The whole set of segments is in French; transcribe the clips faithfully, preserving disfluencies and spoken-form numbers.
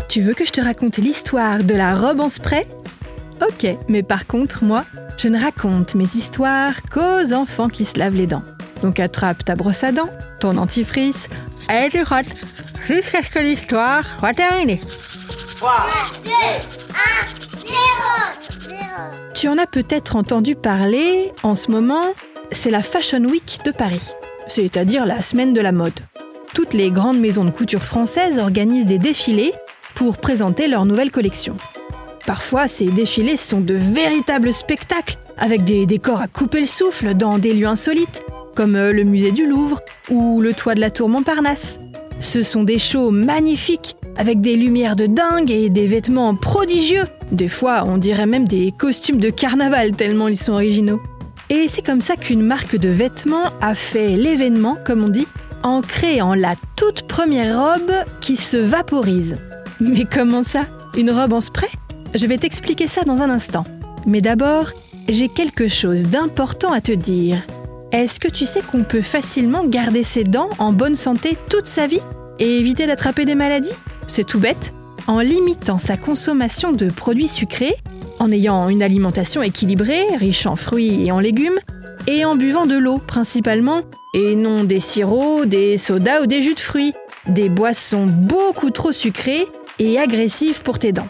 Tu veux que je te raconte l'histoire de la robe en spray ? Ok, mais par contre, moi, je ne raconte mes histoires qu'aux enfants qui se lavent les dents. Donc attrape ta brosse à dents, ton dentifrice, et tu frottes jusqu'à ce que l'histoire soit terminée. trois, deux, un, zéro. Tu en as peut-être entendu parler, en ce moment, c'est la Fashion Week de Paris, c'est-à-dire la semaine de la mode. Toutes les grandes maisons de couture françaises organisent des défilés pour présenter leurs nouvelles collections. Parfois, ces défilés sont de véritables spectacles, avec des décors à couper le souffle dans des lieux insolites, comme le musée du Louvre ou le toit de la tour Montparnasse. Ce sont des shows magnifiques, avec des lumières de dingue et des vêtements prodigieux. Des fois, on dirait même des costumes de carnaval tellement ils sont originaux. Et c'est comme ça qu'une marque de vêtements a fait l'événement, comme on dit, en créant la toute première robe qui se vaporise. Mais comment ça ? Une robe en spray ? Je vais t'expliquer ça dans un instant. Mais d'abord, j'ai quelque chose d'important à te dire. Est-ce que tu sais qu'on peut facilement garder ses dents en bonne santé toute sa vie et éviter d'attraper des maladies ? C'est tout bête. En limitant sa consommation de produits sucrés, en ayant une alimentation équilibrée, riche en fruits et en légumes, et en buvant de l'eau principalement, et non des sirops, des sodas ou des jus de fruits, des boissons beaucoup trop sucrées et agressives pour tes dents.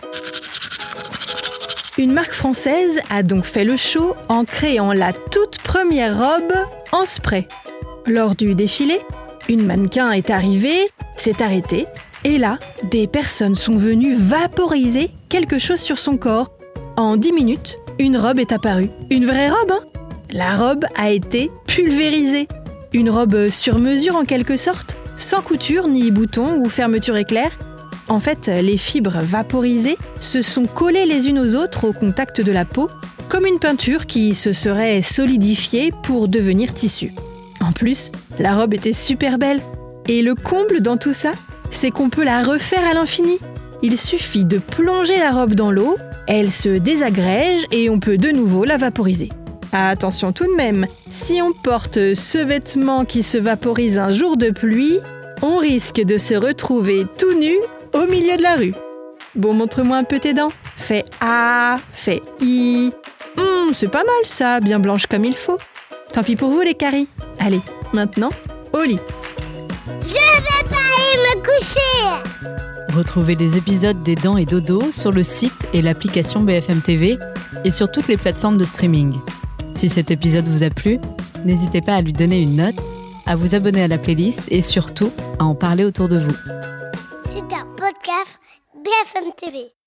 Une marque française a donc fait le show en créant la toute première robe en spray. Lors du défilé, une mannequin est arrivée, s'est arrêtée, et là, des personnes sont venues vaporiser quelque chose sur son corps. En dix minutes, une robe est apparue. Une vraie robe, hein ? La robe a été pulvérisée. Une robe sur mesure en quelque sorte, sans couture ni bouton ou fermeture éclair. En fait, les fibres vaporisées se sont collées les unes aux autres au contact de la peau, comme une peinture qui se serait solidifiée pour devenir tissu. En plus, la robe était super belle. Et le comble dans tout ça, c'est qu'on peut la refaire à l'infini. Il suffit de plonger la robe dans l'eau, elle se désagrège et on peut de nouveau la vaporiser. Attention tout de même, si on porte ce vêtement qui se vaporise un jour de pluie, on risque de se retrouver tout nu au milieu de la rue. Bon, montre-moi un peu tes dents. Fais A, fais I. Hum, c'est pas mal ça, bien blanche comme il faut. Tant pis pour vous les caries. Allez, maintenant, au lit. Je vais pas aller me coucher. Retrouvez les épisodes des Dents et Dodo sur le site et l'application B F M T V et sur toutes les plateformes de streaming. Si cet épisode vous a plu, n'hésitez pas à lui donner une note, à vous abonner à la playlist et surtout à en parler autour de vous. C'est un podcast B F M T V.